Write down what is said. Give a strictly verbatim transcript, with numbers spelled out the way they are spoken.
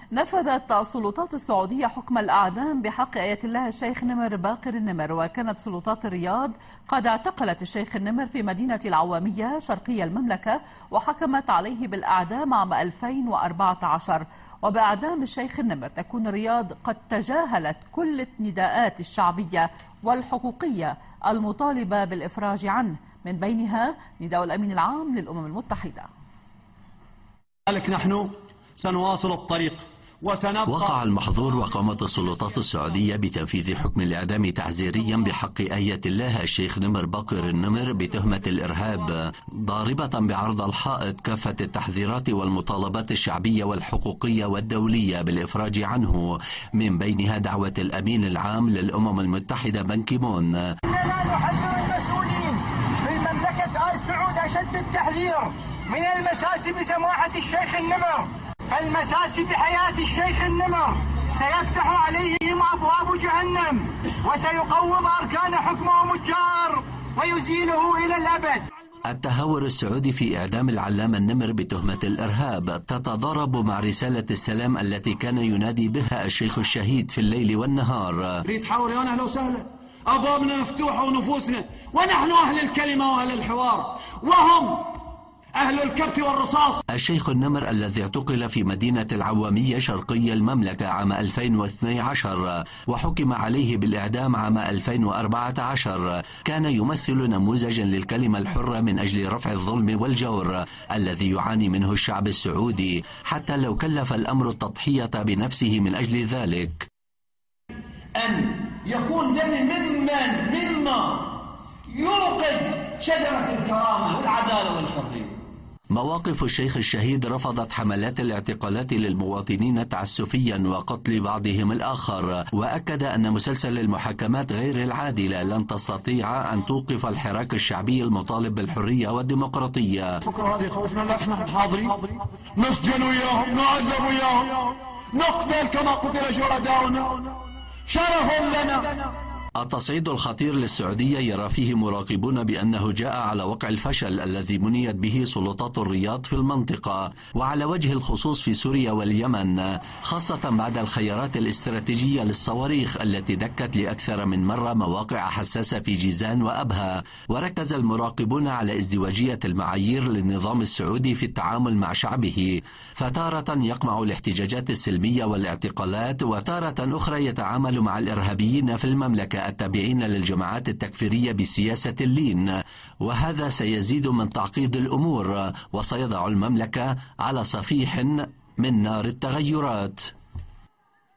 نفذت السلطات السعودية حكم الإعدام بحق آية الله الشيخ نمر باقر النمر، وكانت سلطات الرياض قد اعتقلت الشيخ النمر في مدينة العوامية شرقي المملكة وحكمت عليه بالإعدام عام ألفين وأربعة عشر. وبإعدام الشيخ النمر تكون الرياض قد تجاهلت كل النداءات الشعبية والحقوقية المطالبة بالإفراج عنه، من بينها نداء الأمين العام للأمم المتحدة. لذلك نحن سنواصل الطريق وسنبقى. وقع المحظور وقامت السلطات السعودية بتنفيذ حكم الإعدام تعزيريا بحق آية الله الشيخ نمر باقر النمر بتهمة الإرهاب، ضاربة بعرض الحائط كافة التحذيرات والمطالبات الشعبية والحقوقية والدولية بالإفراج عنه، من بينها دعوة الأمين العام للأمم المتحدة بان كي مون. إننا نحذر المسؤولين في مملكة آل سعود أشد التحذير من المساس بسماحة الشيخ النمر، فالمساس بحياة الشيخ النمر سيفتح عليهم أبواب جهنم وسيقوض أركان حكمهم الجار ويزيله إلى الأبد. التهور السعودي في إعدام العلامة النمر بتهمة الإرهاب تتضارب مع رسالة السلام التي كان ينادي بها الشيخ الشهيد في الليل والنهار. ريد حوري أهلا وسهلا، أبوابنا مفتوحة ونفوسنا، ونحن أهل الكلمة وأهل الحوار، وهم أهل الكبت والرصاص. الشيخ النمر الذي اعتقل في مدينة العوامية شرقي المملكة عام ألفين واثني عشر وحكم عليه بالإعدام عام ألفين وأربعة عشر كان يمثل نموذجا للكلمة الحرة من أجل رفع الظلم والجور الذي يعاني منه الشعب السعودي، حتى لو كلف الأمر التضحية بنفسه من أجل ذلك. أن يكون دمي ممن مما يوقد شجرة الكرامة والعدالة والحرية. مواقف الشيخ الشهيد رفضت حملات الاعتقالات للمواطنين تعسفيا وقتل بعضهم الآخر، وأكد أن مسلسل المحاكمات غير العادلة لن تستطيع أن توقف الحراك الشعبي المطالب بالحرية والديمقراطية. فكر هذه خوفنا، لا نحن حاضرين، نسجن وياهم، نعذب وياهم، نقتل كما قتل شهداؤنا، شرف لنا. التصعيد الخطير للسعودية يرى فيه مراقبون بأنه جاء على وقع الفشل الذي منيت به سلطات الرياض في المنطقة، وعلى وجه الخصوص في سوريا واليمن، خاصة بعد الخيارات الاستراتيجية للصواريخ التي دكت لأكثر من مرة مواقع حساسة في جيزان وأبها. وركز المراقبون على ازدواجية المعايير للنظام السعودي في التعامل مع شعبه، فتارة يقمع الاحتجاجات السلمية والاعتقالات، وتارة أخرى يتعامل مع الإرهابيين في المملكة التابعين للجماعات التكفيرية بسياسة اللين، وهذا سيزيد من تعقيد الأمور وسيضع المملكة على صفيح من نار التغيرات.